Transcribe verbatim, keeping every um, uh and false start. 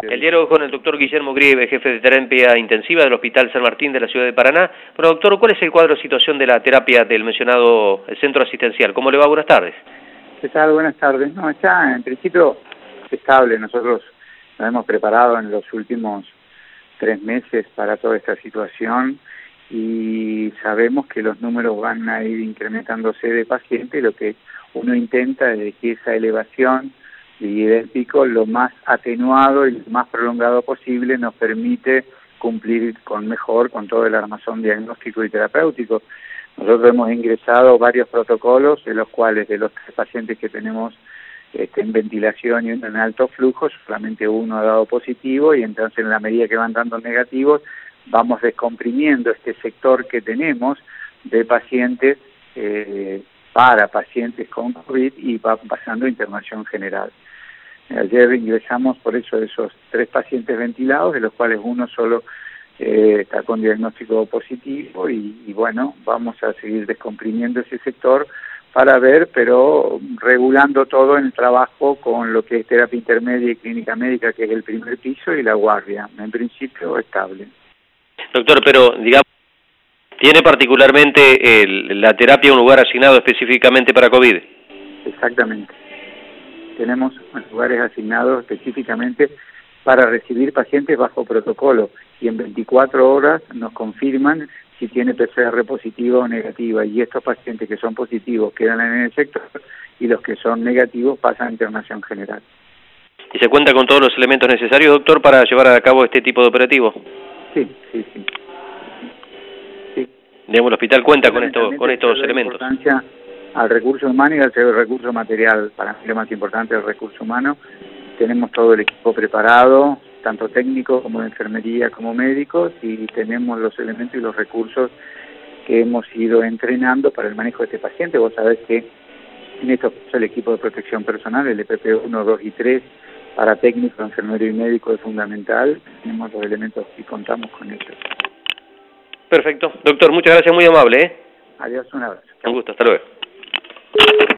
El diálogo con el doctor Guillermo Grieve, jefe de terapia intensiva del Hospital San Martín de la ciudad de Paraná. Bueno, doctor, ¿cuál es el cuadro de situación de la terapia del mencionado centro asistencial? ¿Cómo le va? Buenas tardes. ¿Qué tal? Buenas tardes. No, está en principio estable. Nosotros nos hemos preparado en los últimos tres meses para toda esta situación y sabemos que los números van a ir incrementándose de pacientes. Lo que uno intenta es que esa elevación y del pico lo más atenuado y lo más prolongado posible nos permite cumplir con mejor con todo el armazón diagnóstico y terapéutico. Nosotros hemos ingresado varios protocolos, de los cuales de los tres pacientes que tenemos este, en ventilación y uno en alto flujo, solamente uno ha dado positivo, y entonces en la medida que van dando negativos vamos descomprimiendo este sector que tenemos de pacientes eh, para pacientes con COVID y va pasando a internación general. Ayer ingresamos por eso esos tres pacientes ventilados, de los cuales uno solo eh, está con diagnóstico positivo y, y bueno, vamos a seguir descomprimiendo ese sector para ver, pero regulando todo en el trabajo con lo que es terapia intermedia y clínica médica, que es el primer piso, y la guardia, en principio estable. Doctor, pero digamos, ¿tiene particularmente el, la terapia un lugar asignado específicamente para COVID? Exactamente. Tenemos lugares asignados específicamente para recibir pacientes bajo protocolo y en veinticuatro horas nos confirman si tiene P C R positiva o negativa, y estos pacientes que son positivos quedan en el sector y los que son negativos pasan a internación general. ¿Y se cuenta con todos los elementos necesarios, doctor, para llevar a cabo este tipo de operativo? Sí, sí, sí. sí. Digamos, el hospital cuenta con, esto, con estos elementos. Importancia al recurso humano y al recurso material. Para mí lo más importante es el recurso humano. Tenemos todo el equipo preparado, tanto técnico como de enfermería como médicos, y tenemos los elementos y los recursos que hemos ido entrenando para el manejo de este paciente. Vos sabés que en esto el equipo de protección personal, el E P P uno, dos y tres, para técnico, enfermero y médico es fundamental. Tenemos los elementos y contamos con ellos. Perfecto. Doctor, muchas gracias, muy amable. ¿eh? Adiós, un abrazo. Un gusto, hasta luego.